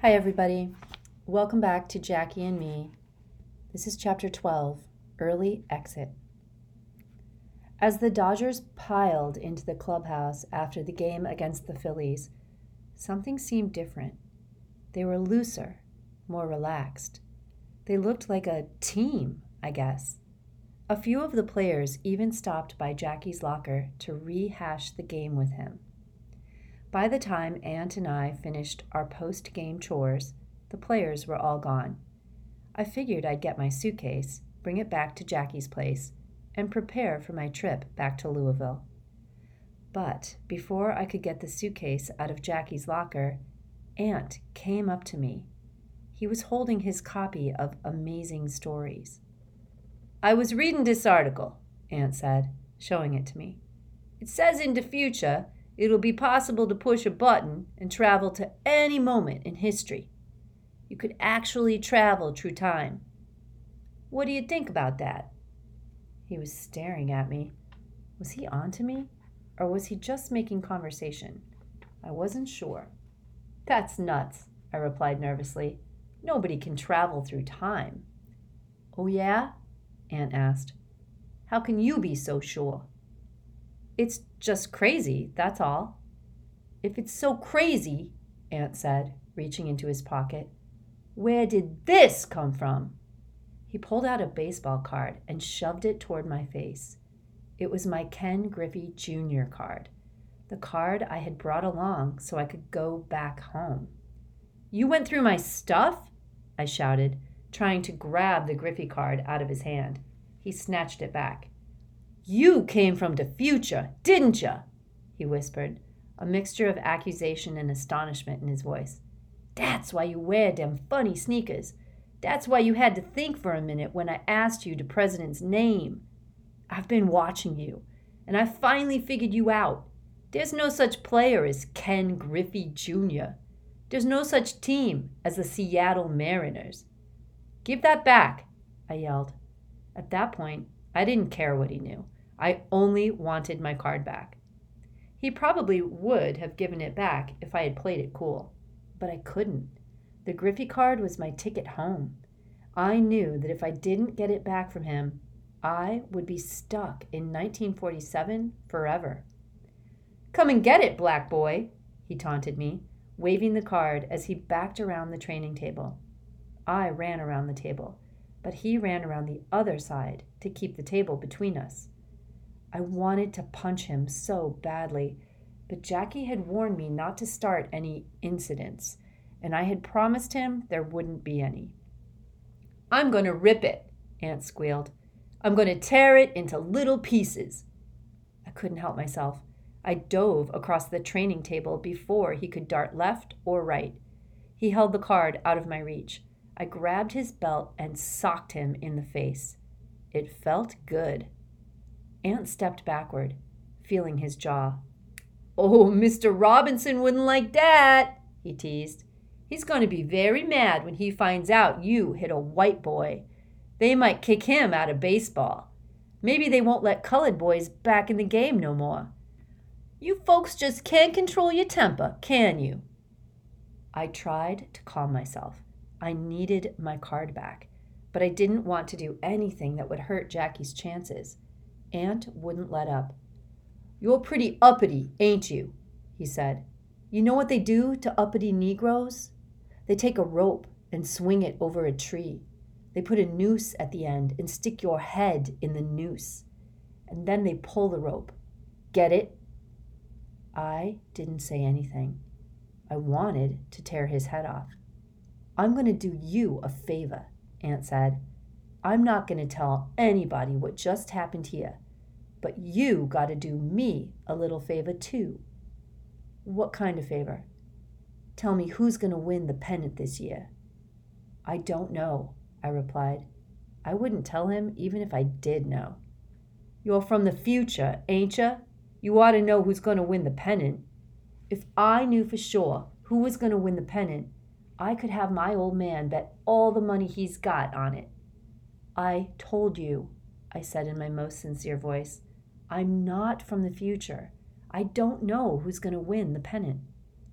Hi, everybody. Welcome back to Jackie and Me. This is Chapter 12, Early Exit. As the Dodgers piled into the clubhouse after the game against the Phillies, something seemed different. They were looser, more relaxed. They looked like a team, I guess. A few of the players even stopped by Jackie's locker to rehash the game with him. By the time Aunt and I finished our post-game chores, the players were all gone. I figured I'd get my suitcase, bring it back to Jackie's place, and prepare for my trip back to Louisville. But before I could get the suitcase out of Jackie's locker, Aunt came up to me. He was holding his copy of Amazing Stories. "I was reading this article," Aunt said, showing it to me. "It says in the future, it'll be possible to push a button and travel to any moment in history. You could actually travel through time. What do you think about that?" He was staring at me. Was he on to me? Or was he just making conversation? I wasn't sure. "That's nuts," I replied nervously. "Nobody can travel through time." "Oh, yeah?" Aunt asked. "How can you be so sure?" "It's just crazy, that's all." "If it's so crazy," Aunt said, reaching into his pocket, "where did this come from?" He pulled out a baseball card and shoved it toward my face. It was my Ken Griffey Jr. card, the card I had brought along so I could go back home. "You went through my stuff?" I shouted, trying to grab the Griffey card out of his hand. He snatched it back. "You came from the future, didn't you?" he whispered, a mixture of accusation and astonishment in his voice. "That's why you wear them funny sneakers. That's why you had to think for a minute when I asked you the president's name. I've been watching you, and I finally figured you out. There's no such player as Ken Griffey Jr. There's no such team as the Seattle Mariners." "Give that back," I yelled. At that point, I didn't care what he knew. I only wanted my card back. He probably would have given it back if I had played it cool, but I couldn't. The Griffey card was my ticket home. I knew that if I didn't get it back from him, I would be stuck in 1947 forever. "Come and get it, black boy," he taunted me, waving the card as he backed around the training table. I ran around the table, but he ran around the other side to keep the table between us. I wanted to punch him so badly, but Jackie had warned me not to start any incidents, and I had promised him there wouldn't be any. "I'm going to rip it," Aunt squealed. "I'm going to tear it into little pieces." I couldn't help myself. I dove across the training table before he could dart left or right. He held the card out of my reach. I grabbed his belt and socked him in the face. It felt good. Aunt stepped backward, feeling his jaw. "Oh, Mr. Robinson wouldn't like that," he teased. "He's going to be very mad when he finds out you hit a white boy. They might kick him out of baseball. Maybe they won't let colored boys back in the game no more. You folks just can't control your temper, can you?" I tried to calm myself. I needed my card back, but I didn't want to do anything that would hurt Jackie's chances. Aunt wouldn't let up. "You're pretty uppity, ain't you?" he said. "You know what they do to uppity Negroes? They take a rope and swing it over a tree. They put a noose at the end and stick your head in the noose. And then they pull the rope. Get it?" I didn't say anything. I wanted to tear his head off. "I'm going to do you a favor," Aunt said. "I'm not going to tell anybody what just happened here. But you got to do me a little favor too." "What kind of favor?" "Tell me who's going to win the pennant this year." "I don't know," I replied. I wouldn't tell him even if I did know. "You're from the future, ain't you? You ought to know who's going to win the pennant." If I knew for sure who was going to win the pennant, I could have my old man bet all the money he's got on it. "I told you," I said in my most sincere voice, "I'm not from the future. I don't know who's going to win the pennant."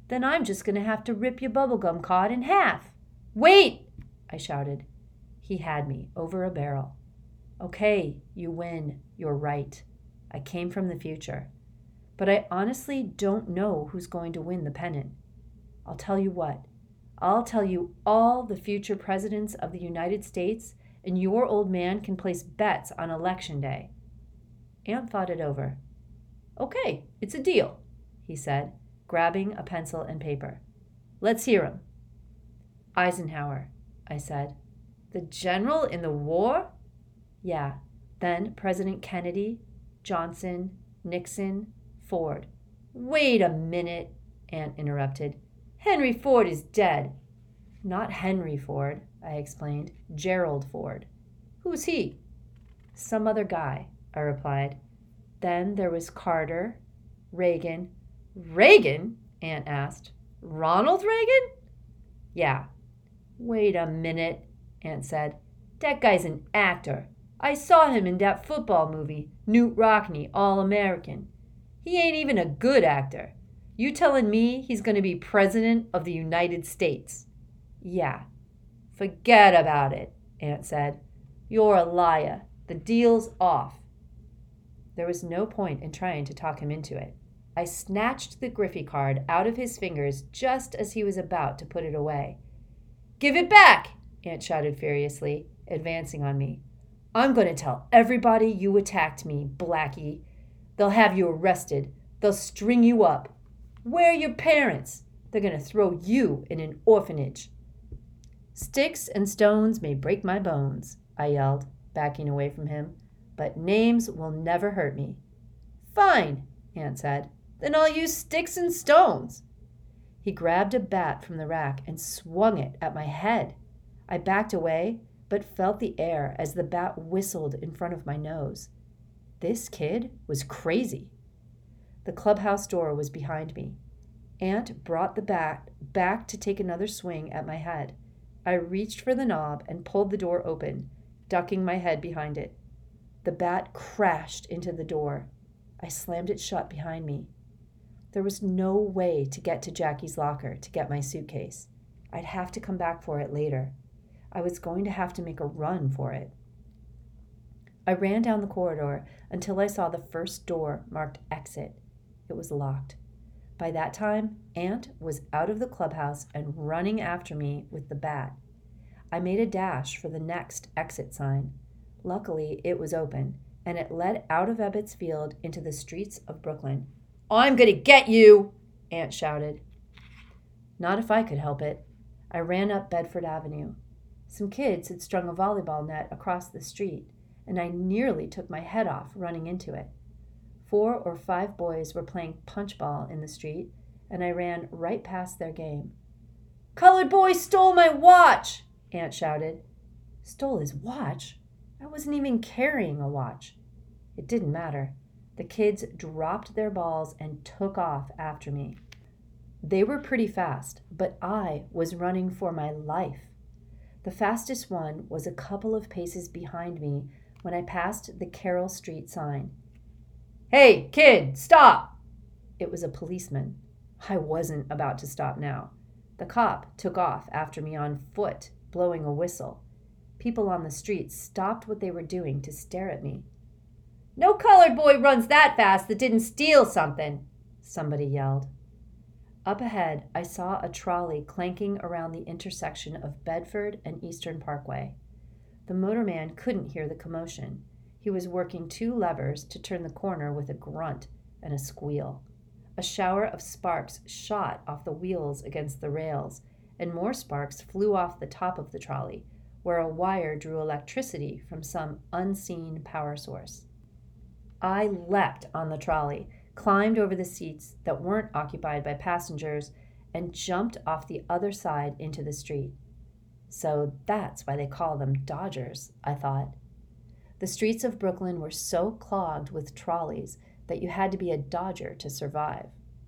Then I'm just going to have to rip your bubblegum card in half. Wait! I shouted. He had me over a barrel. Okay, you win. You're right. I came from the future. But I honestly don't know who's going to win the pennant. I'll tell you what. I'll tell you all the future presidents of the United States, and your old man can place bets on Election Day. Ant thought it over. Okay, it's a deal, he said, grabbing a pencil and paper. Let's hear 'em. Eisenhower, I said. The general in the war? Yeah. Then President Kennedy, Johnson, Nixon, Ford. Wait a minute, Ant interrupted. Henry Ford is dead. Not Henry Ford, I explained. Gerald Ford. Who's he? Some other guy, I replied. Then there was Carter, Reagan. Reagan? Ant asked. Ronald Reagan? Yeah. Wait a minute, Ant said. That guy's an actor. I saw him in that football movie, Knute Rockne, All-American. He ain't even a good actor. You telling me he's going to be president of the United States? Yeah. Forget about it, Ant said. You're a liar. The deal's off. There was no point in trying to talk him into it. I snatched the Griffey card out of his fingers just as he was about to put it away. Give it back, Ant shouted furiously, advancing on me. I'm going to tell everybody you attacked me, Blackie. They'll have you arrested. They'll string you up. Where are your parents? They're going to throw you in an orphanage. Sticks and stones may break my bones, I yelled, backing away from him, but names will never hurt me. Fine, Ant said. Then I'll use sticks and stones. He grabbed a bat from the rack and swung it at my head. I backed away, but felt the air as the bat whistled in front of my nose. This kid was crazy. The clubhouse door was behind me. Ant brought the bat back to take another swing at my head. I reached for the knob and pulled the door open, ducking my head behind it. The bat crashed into the door. I slammed it shut behind me. There was no way to get to Jackie's locker to get my suitcase. I'd have to come back for it later. I was going to have to make a run for it. I ran down the corridor until I saw the first door marked exit. It was locked. By that time, Ant was out of the clubhouse and running after me with the bat. I made a dash for the next exit sign. Luckily, it was open, and it led out of Ebbets Field into the streets of Brooklyn. I'm going to get you, Ant shouted. Not if I could help it. I ran up Bedford Avenue. Some kids had strung a volleyball net across the street, and I nearly took my head off running into it. 4 or 5 boys were playing punchball in the street, and I ran right past their game. Colored boy stole my watch, Ant shouted. Stole his watch? I wasn't even carrying a watch. It didn't matter. The kids dropped their balls and took off after me. They were pretty fast, but I was running for my life. The fastest one was a couple of paces behind me when I passed the Carroll Street sign. Hey, kid, stop! It was a policeman. I wasn't about to stop now. The cop took off after me on foot, blowing a whistle. People on the street stopped what they were doing to stare at me. No colored boy runs that fast that didn't steal something, somebody yelled. Up ahead, I saw a trolley clanking around the intersection of Bedford and Eastern Parkway. The motorman couldn't hear the commotion. He was working 2 levers to turn the corner with a grunt and a squeal. A shower of sparks shot off the wheels against the rails, and more sparks flew off the top of the trolley, where a wire drew electricity from some unseen power source. I leapt on the trolley, climbed over the seats that weren't occupied by passengers, and jumped off the other side into the street. So that's why they call them Dodgers, I thought. The streets of Brooklyn were so clogged with trolleys that you had to be a Dodger to survive.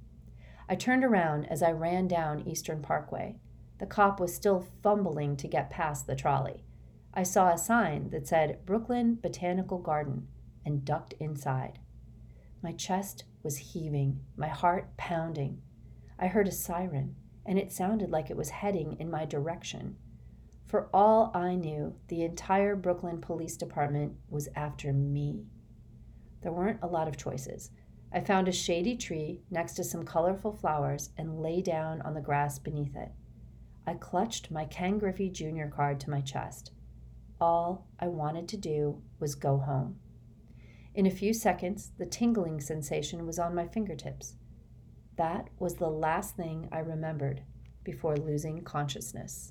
I turned around as I ran down Eastern Parkway. The cop was still fumbling to get past the trolley. I saw a sign that said Brooklyn Botanical Garden and ducked inside. My chest was heaving, my heart pounding. I heard a siren, and it sounded like it was heading in my direction. For all I knew, the entire Brooklyn Police Department was after me. There weren't a lot of choices. I found a shady tree next to some colorful flowers and lay down on the grass beneath it. I clutched my Ken Griffey Jr. card to my chest. All I wanted to do was go home. In a few seconds, the tingling sensation was on my fingertips. That was the last thing I remembered before losing consciousness.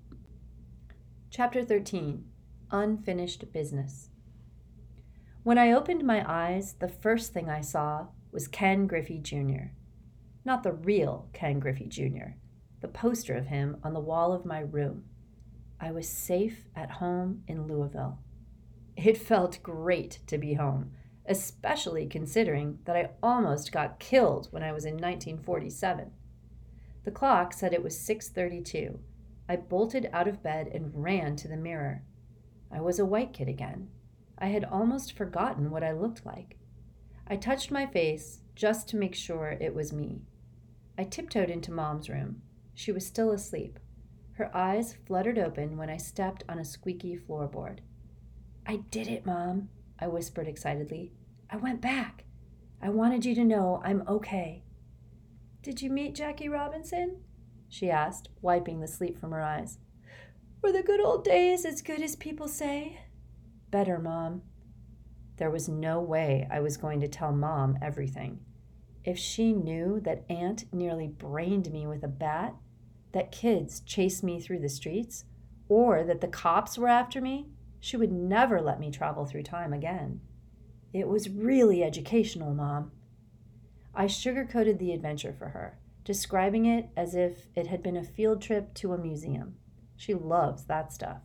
Chapter 13. Unfinished Business. When I opened my eyes, the first thing I saw was Ken Griffey Jr. Not the real Ken Griffey Jr., the poster of him on the wall of my room. I was safe at home in Louisville. It felt great to be home, especially considering that I almost got killed when I was in 1947. The clock said it was 6:32. I bolted out of bed and ran to the mirror. I was a white kid again. I had almost forgotten what I looked like. I touched my face just to make sure it was me. I tiptoed into Mom's room. She was still asleep. Her eyes fluttered open when I stepped on a squeaky floorboard. "I did it, Mom," I whispered excitedly. "I went back. I wanted you to know I'm okay." "Did you meet Jackie Robinson?" she asked, wiping the sleep from her eyes. "Were the good old days as good as people say?" "Better, Mom." There was no way I was going to tell Mom everything. If she knew that Aunt nearly brained me with a bat, that kids chased me through the streets, or that the cops were after me, she would never let me travel through time again. It was really educational, Mom. I sugarcoated the adventure for her, describing it as if it had been a field trip to a museum. She loves that stuff.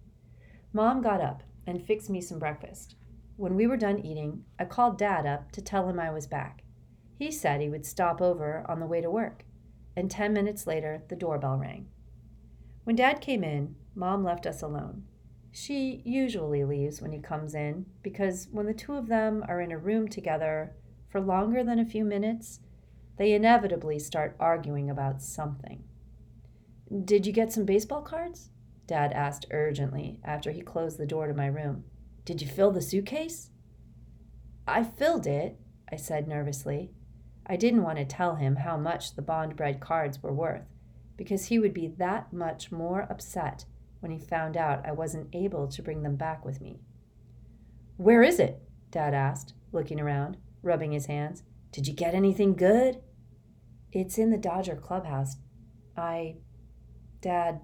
Mom got up and fixed me some breakfast. When we were done eating, I called Dad up to tell him I was back. He said he would stop over on the way to work, and 10 minutes later, the doorbell rang. When Dad came in, Mom left us alone. She usually leaves when he comes in, because when the two of them are in a room together for longer than a few minutes, they inevitably start arguing about something. "Did you get some baseball cards?" Dad asked urgently after he closed the door to my room. "Did you fill the suitcase?" "I filled it," I said nervously. I didn't want to tell him how much the Bond-bred cards were worth, because he would be that much more upset when he found out I wasn't able to bring them back with me. "Where is it?" Dad asked, looking around, rubbing his hands. "Did you get anything good?" "It's in the Dodger clubhouse. Dad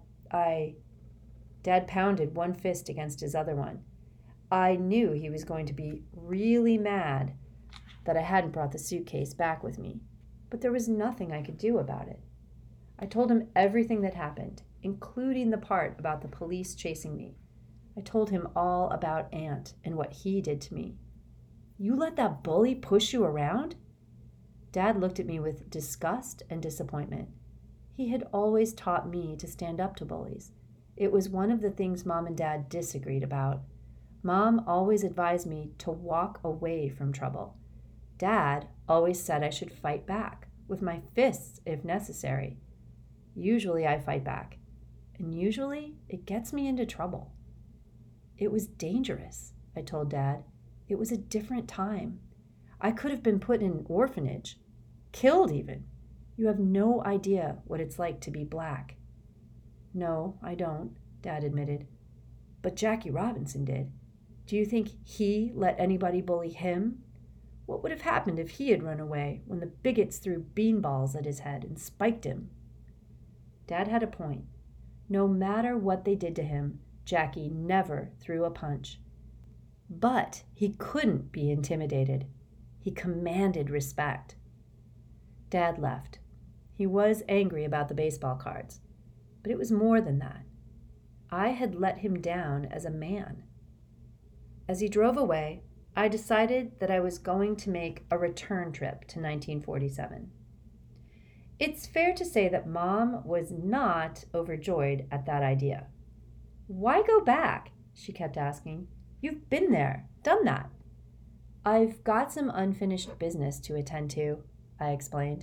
pounded one fist against his other one. I knew he was going to be really mad that I hadn't brought the suitcase back with me, but there was nothing I could do about it. I told him everything that happened, including the part about the police chasing me. I told him all about Aunt and what he did to me. "You let that bully push you around?" Dad looked at me with disgust and disappointment. He had always taught me to stand up to bullies. It was one of the things Mom and Dad disagreed about. Mom always advised me to walk away from trouble. Dad always said I should fight back, with my fists if necessary. Usually I fight back, and usually it gets me into trouble. It was dangerous, I told Dad. It was a different time. I could have been put in an orphanage, killed even. You have no idea what it's like to be black. "No, I don't," Dad admitted. "But Jackie Robinson did. Do you think he let anybody bully him? What would have happened if he had run away when the bigots threw beanballs at his head and spiked him?" Dad had a point. No matter what they did to him, Jackie never threw a punch. But he couldn't be intimidated. He commanded respect. Dad left. He was angry about the baseball cards, but it was more than that. I had let him down as a man. As he drove away, I decided that I was going to make a return trip to 1947. It's fair to say that Mom was not overjoyed at that idea. "Why go back?" she kept asking. "You've been there, done that." "I've got some unfinished business to attend to," I explained.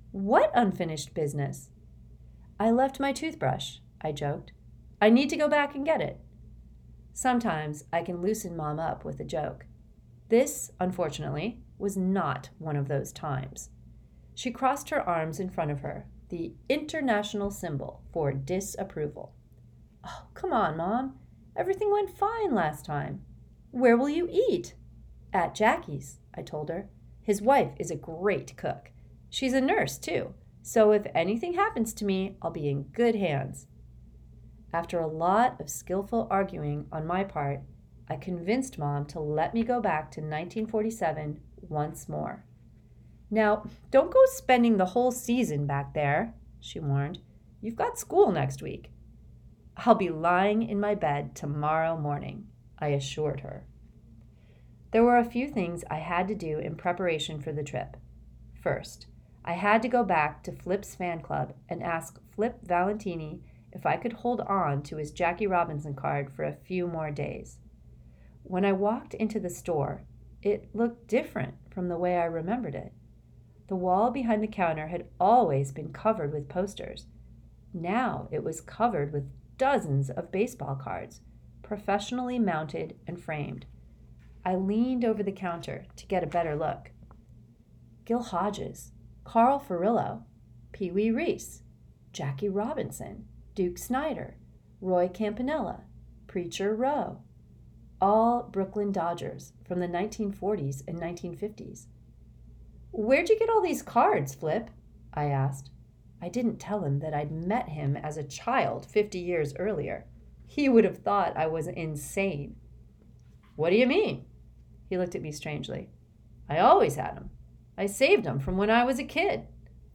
What unfinished business? I left my toothbrush, I joked. I need to go back and get it. Sometimes I can loosen Mom up with a joke. This, unfortunately, was not one of those times. She crossed her arms in front of her, the international symbol for disapproval. Oh, come on, Mom. Everything went fine last time. Where will you eat? At Jackie's, I told her. His wife is a great cook. She's a nurse, too, so if anything happens to me, I'll be in good hands. After a lot of skillful arguing on my part, I convinced Mom to let me go back to 1947 once more. Now, don't go spending the whole season back there, she warned. You've got school next week. I'll be lying in my bed tomorrow morning, I assured her. There were a few things I had to do in preparation for the trip. First, I had to go back to Flip's fan club and ask Flip Valentini if I could hold on to his Jackie Robinson card for a few more days. When I walked into the store, it looked different from the way I remembered it. The wall behind the counter had always been covered with posters. Now it was covered with dozens of baseball cards, professionally mounted and framed. I leaned over the counter to get a better look. Gil Hodges, Carl Furillo, Pee Wee Reese, Jackie Robinson, Duke Snider, Roy Campanella, Preacher Rowe. All Brooklyn Dodgers from the 1940s and 1950s. Where'd you get all these cards, Flip? I asked. I didn't tell him that I'd met him as a child 50 years earlier. He would have thought I was insane. What do you mean? He looked at me strangely. I always had them. I saved them from when I was a kid.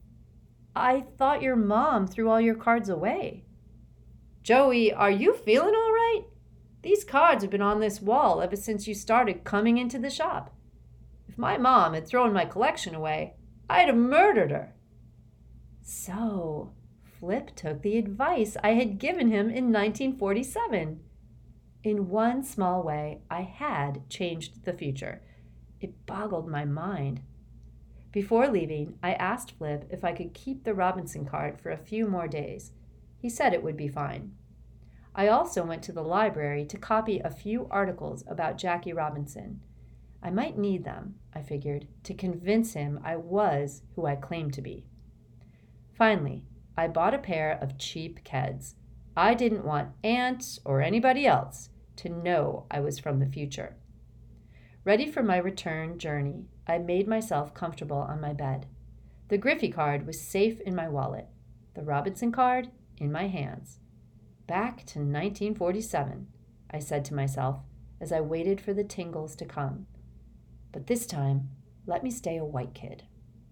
I thought your mom threw all your cards away. Joey, are you feeling all right? These cards have been on this wall ever since you started coming into the shop. If my mom had thrown my collection away, I'd have murdered her. So, Flip took the advice I had given him in 1947. In one small way, I had changed the future. It boggled my mind. Before leaving, I asked Flip if I could keep the Robinson card for a few more days. He said it would be fine. I also went to the library to copy a few articles about Jackie Robinson. I might need them, I figured, to convince him I was who I claimed to be. Finally, I bought a pair of cheap Keds. I didn't want Aunt or anybody else to know I was from the future. Ready for my return journey, I made myself comfortable on my bed. The Griffey card was safe in my wallet, the Robinson card in my hands. Back to 1947, I said to myself as I waited for the tingles to come. But this time, let me stay a white kid.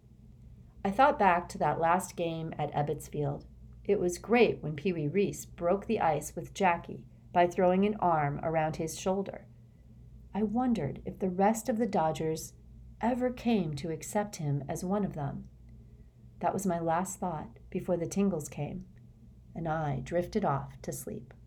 I thought back to that last game at Ebbets Field. It was great when Pee Wee Reese broke the ice with Jackie by throwing an arm around his shoulder. I wondered if the rest of the Dodgers ever came to accept him as one of them. That was my last thought before the tingles came, and I drifted off to sleep.